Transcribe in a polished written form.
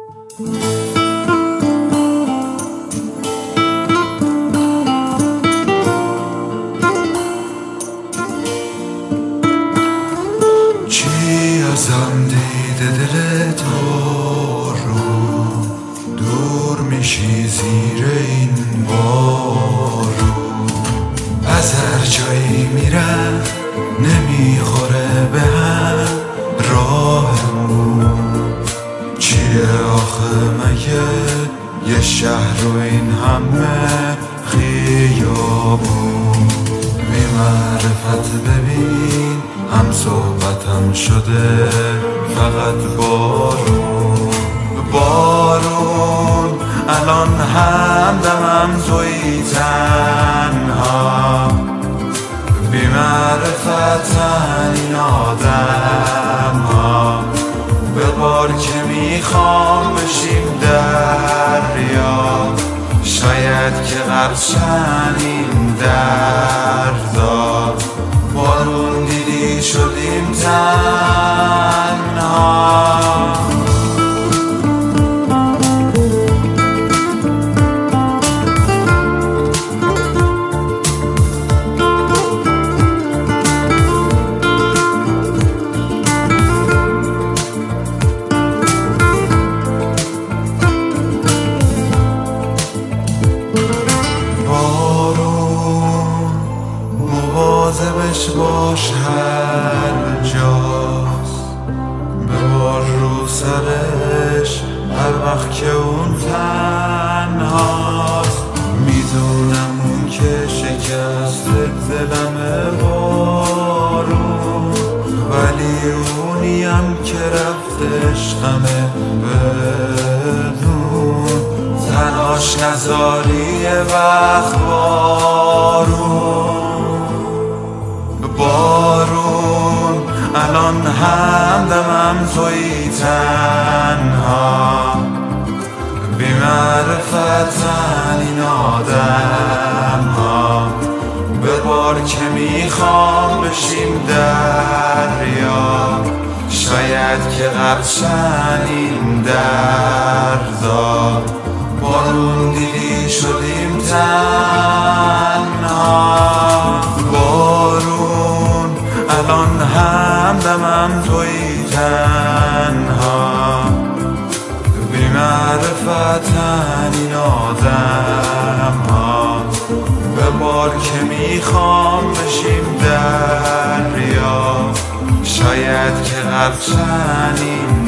چی ازم دیده دل تو رو دور میشی زیر این بارو، از هر جایی میرم نمیخوره به هم راهمون. چیه آخه مگه یه شهر و این همه خیابون؟ بی معرفت ببین هم صحبتم شده فقط بارون. بارون الان همدمم توی تنها، بی معرفتن این آدم ها. به بار که میخوام بشیم دریا، شاید که غرقشن این دردا. بارون دیدی شدیم تنها. مواظبش باش هر جاست، ببار رو سرش هر وقت که اون تنهاست. میدونم اون که شکست دلمه بارون، ولی اونیم که رفتش غمه بدون. تنهاش نذاری یه وقت بارون. بارون الان همدمم توی تنها، بی معرفتن این آدم ها. به بار که میخوام بشیم دریا، شاید که غرقشن این دردا. بارون دیدی شدیم تنها. بارون الان همدمم توی تنها، بی معرفتن این آدم ها. به بار که میخوام بشیم دریا، شاید که غرقشن این